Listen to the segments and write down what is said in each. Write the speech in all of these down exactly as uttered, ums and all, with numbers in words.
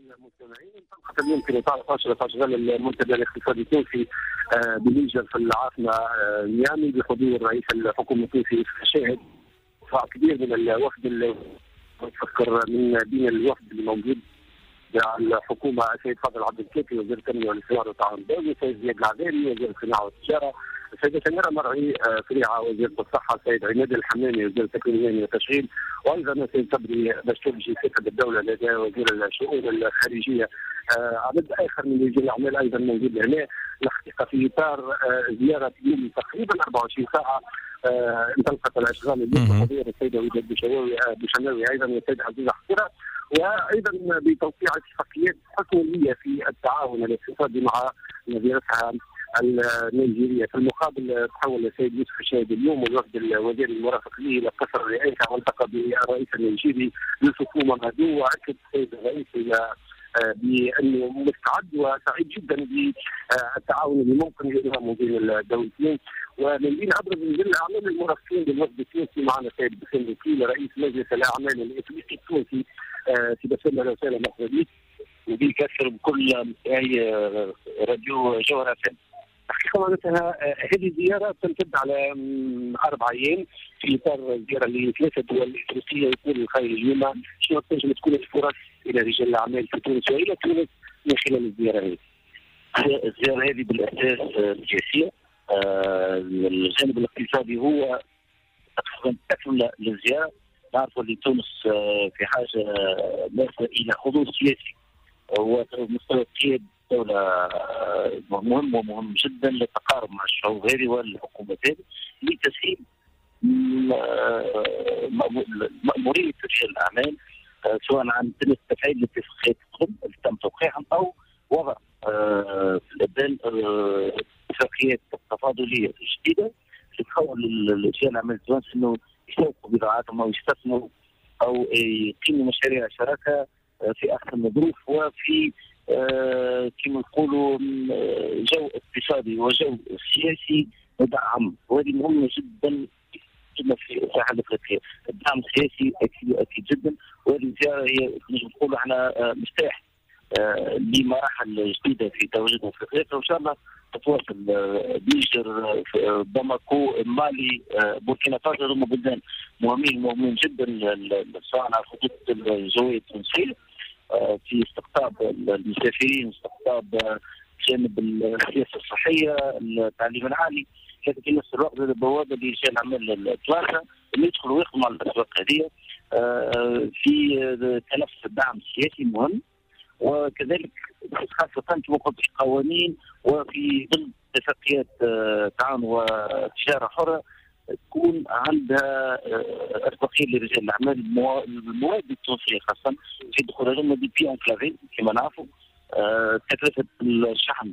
المستمعين انطلقت اليوم في اطار اشرف اشغال المنتدى الاقتصادي التونسي بنيجر في العاصمه نيامي بحضور رئيس الحكومه التونسي شاهد قطاع كبير من الوفد تفكر من بين الوفد اللي موجود الحكومه السيد فاضل عبد الكافي وزير التنميه والاستثمار والتعاون الدولي، السيد زياد العذاري وزير الصناعه والتجاره، السيدة سميرة مرعي فريعة وزيرة الصحة، السيد عماد الحمامي وزير التكوين المهني والتشغيل، وايضا السيد صبري بشتوبجي سيد الدولة لدى وزير الشؤون الخارجية. عدد اخر من رجال الاعمال ايضا موجود هنا، الحقيقه في اطار زياره يوم تقريبا أربعة وعشرين ساعه انطلقت الاشغال اليوم بحضور السيده وداد بشناوي ايضا والسيد عزيز حقيره، وايضا بتوقيع اتفاقيات حكوميه في التعاون الاقتصادي مع نظيرتها النيجيريه. في المقابل تحول السيد يوسف الشاهد اليوم والوفد الوزيري المرافق له الى قصر الرئاسه والتقى بالرئيس النيجيري يوسف مامادو، واكد السيد الرئيس بانه مستعد وسعيد جدا بالتعاون اللي ممكن يدعمه بين الدولتين. ومن بين ابرز رجال الاعمال المرافقين للوفد التونسي معنا السيد باسم وكيل رئيس مجلس الاعمال الافريقي التونسي. سيدي باسم اهلا وسهلا مرحبا بك وبيك اكثر بكل مستمعي راديو جوهر اف ام. الحقيقه معناتها هذه الزياره تمتد على اربع ايام في اطار الزياره لثلاثه دول افريقيه يكون الخير اليوم. شنو تنجم تكون الفرص الى رجال الاعمال في تونس والى تونس من خلال الزياره هذه؟ الزياره هذه بالاساس سياسيه. آه الجانب الاقتصادي هو تقريبا تكمله للزياره. نعرف ان تونس آه في حاجه ماسه الى حضور سياسي ومستوى قيادة دولة مهم ومهم جدا للتقارب مع الشعوب هذه والحكومات هذه لتسهيل مأمورية رجال الأعمال، سواء عن تفعيل الاتفاقيات اللي تم توقيعها أو وضع في الإبدال اتفاقيات تفاضلية جديدة اللي تخول رجال الأعمال التوانسة إنه يسوقوا بضاعاتهم أو يستثمروا أو يقيموا مشاريع شراكة في احسن الظروف وفي آه كما نقولوا جو اقتصادي وجو سياسي مدعم، وهذه مهمه جدا جدا في الساحه الافريقيه. الدعم السياسي اكيد اكيد جدا، وهذه الزياره هي نقولوا احنا مفتاح آه لمراحل جديده في تواجدنا في افريقيا، وان شاء الله تتواصل نيجر باماكو مالي آه بوركينا فاسو، هم بلدان مهمين مهمين جدا سواء على الخطوط الجويه التونسيه في استقطاب المسافرين، استقطاب جانب السياسه الصحيه، التعليم العالي، لكن في نفس الوقت هذا بوابه لرجال الاعمال التوانسه اللي يدخلوا ويخدموا على الاسواق هذه في تنفس الدعم السياسي مهم، وكذلك خاصه كما قلت في قوانين وفي ضمن اتفاقيات تعاون وتجاره حره تكون عندها ارتقاء لرجال الاعمال المواد التونسيه خاصه في دخول لهم دي بي انكلافي كما نعرفوا. تكلفه الشحن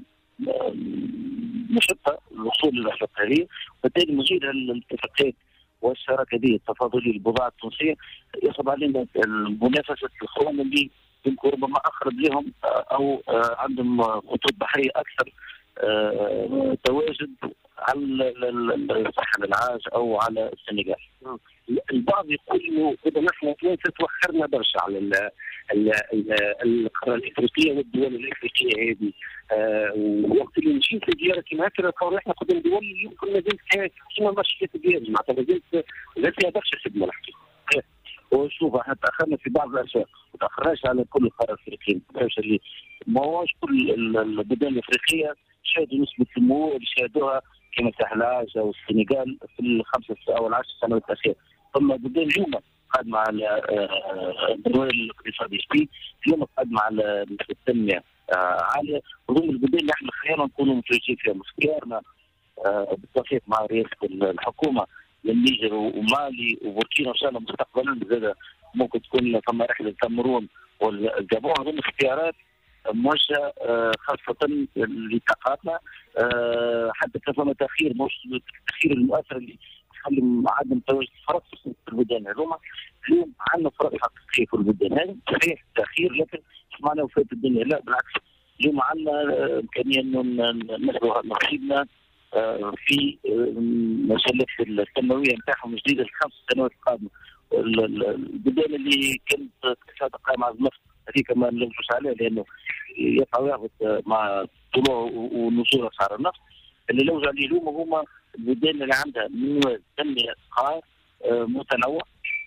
مشقه الوصول للاسواق هذه، وبالتالي مزيد الاتفاقيات والشراكه هذه التفاضليه للبضاعه التونسيه يصعب علينا منافسه الاخوان اللي يمكن ربما اقرب لهم او عندهم خطوط بحريه اكثر تواجد على الساحل العاج او على السنغال. البعض يقول انه اذا نحن تونس توخرنا برشا على القاره الافريقيه والدول الافريقيه هذه، وقت اللي مشيت لزياره كما هكذا نتصور احنا قدام دول يمكن ما زالت كما ماشيه تدير معناتها ما زالت ما فيها برشا خدمه الحقيقه. وشوف احنا تاخرنا في بعض الاشياء، ما تاخرناش على كل القاره الافريقيه، اللي ما هوش كل البلدان الافريقيه شهدوا نسبه النمو اللي شهدوها كما الساحل العاج او السنغال في الخمسه او العشر سنوات الاخيره. ثم بلدان اليوم قادمه على البنوال الاقتصادي سبي، اليوم قادمه على نسبه التنميه عاليه، وضمن البلدان اللي احنا خيرنا نكونوا متواجدين فيها. اختيارنا بالتوفيق مع رئاسه الحكومه للنيجر ومالي وبوركينا ان شاء الله مستقبلا زاد ممكن تكون ثم رحله الكاميرون والجابون، هذول اختيارات موجهه خاصه لطاقاتنا، حتى كان فما تاخير مش التاخير المؤثر اللي يخلي عدم تواجد فرص في البلدان هذوما. اليوم عندنا فرص حقيقيه في البلدان هذه، صحيح تاخير لكن مش معناه وفاه الدنيا، لا بالعكس. اليوم عندنا امكانيه انه ناخذ نصيبنا في المجالات التنمويه نتاعهم الجديده الخمس سنوات القادمه، البلدان اللي كانت اقتصاد قائم على النفط هذيك ما نلومش عليه لانه يقع يهبط مع طلوع ونزول اسعار النفط. اللي لوج عليه يلوموا هما البلدان اللي عندها مواد تنميه قار متنوع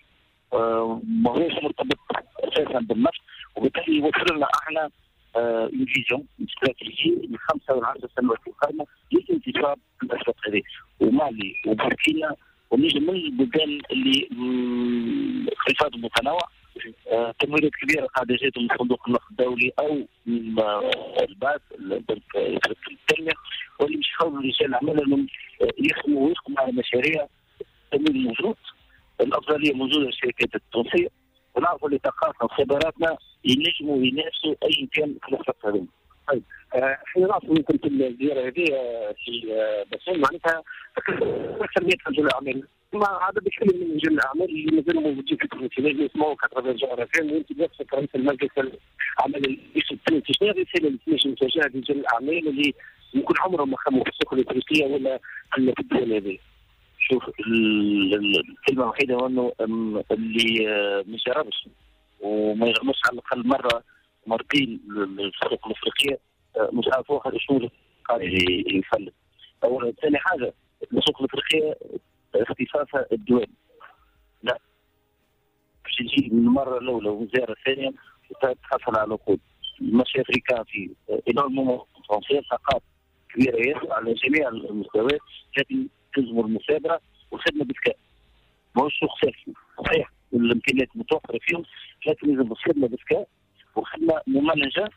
ماهوش مرتبط اساسا بالنفط، وبالتالي يوفر لنا احنا اون فيزيون استراتيجي للخمسه والعشر سنوات القادمه للانتشار في الاسواق هذه. ومالي وبوركينا ونيجي من البلدان اللي اقتصاد متنوع، تمويلات كبيره قاعده جات من صندوق النقد الدولي او من الباس البنك التنميه، واللي مش يحاولوا رجال الاعمال انهم يخدموا ويخدموا على مشاريع التمويل موجود. الافضليه موجوده للشركات التونسيه، ونعرفوا اللي ثقافتنا وخبراتنا ينجموا ينافسوا اي كان في الاسواق هذه. طيب احنا نعرف ممكن في الزياره هذه في بسام معناتها اكثر من رجل اعمال، ما عدد كبير من رجال الاعمال اللي مازالوا موجودين في تونس ينجموا يسمعوا كثر جوهره كان، وانت بنفسك رئيس المجلس العمل التونسي، شنو الرساله اللي تنجم توجهها لرجال الاعمال اللي يمكن عمرهم ما خموا في السوق الافريقيه ولا في الدول هذه؟ شوف الكلمه الوحيده هو انه اللي ما يجربش وما يغمرش على الاقل مره مرتين السوق الافريقيه مش عارف واحد شنو قاعد يفلت. اولا، ثاني حاجه السوق الافريقيه اختصاصها الدول، لا باش تجي من المره الاولى والزياره الثانيه تحصل على عقود. المشي افريكان في انورمون فرونسيير ثقافه كبيره ياسر على جميع المستويات، لكن تلزم المثابره والخدمه بذكاء. ماهوش سوق سافي، صحيح الامكانيات متوفره فيهم، لكن لازم الخدمه بذكاء وخدمه ممنهجه.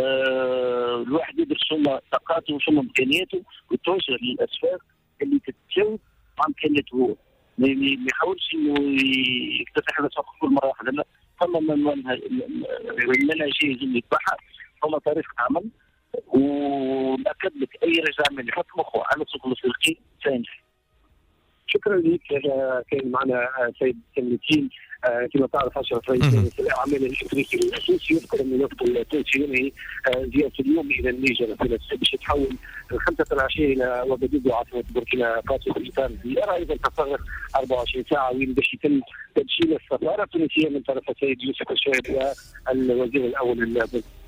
أه الواحد يدرس شنو طاقاته وشنو امكانياته ويتوجه للاسواق اللي تتجاوب مع امكانياته هو. ما يحاولش انه يكتسح الاسواق كل مره واحده، لا، ثم منهجيه لازم يتبعها، ثم طريقه عمل، ونأكد لك اي رجل عمل يحط مخه على السوق الافريقي سينجح. شكرا لك. كان معنا سيد كميتين كما تعرف اشرف رئيس الاعمال الافريقي التونسي، يذكر ان الوفد التونسي ينهي زيارته اليوم الى النيجر باش يتحول خمسة العشية الى وبدوغو عاصمه بوركينا فاسو في اطار زياره ايضا تستغرق أربعة وعشرين ساعه، وين باش يتم تدشين السفاره التونسيه من طرف السيد يوسف الشاهد والوزير الاول